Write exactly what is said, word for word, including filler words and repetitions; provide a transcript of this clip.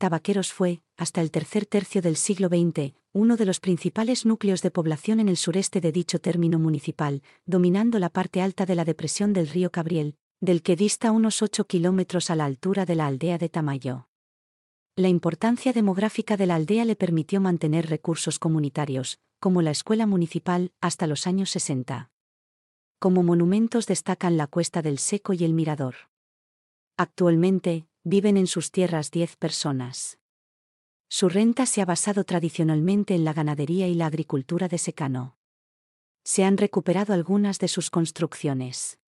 Tabaqueros fue, hasta el tercer tercio del siglo veinte, uno de los principales núcleos de población en el sureste de dicho término municipal, dominando la parte alta de la depresión del río Cabriel, del que dista unos ocho kilómetros a la altura de la aldea de Tamayo. La importancia demográfica de la aldea le permitió mantener recursos comunitarios, como la escuela municipal, hasta los años sesenta. Como monumentos destacan la Cuesta del Seco y el Mirador. Actualmente, viven en sus tierras diez personas. Su renta se ha basado tradicionalmente en la ganadería y la agricultura de secano. Se han recuperado algunas de sus construcciones.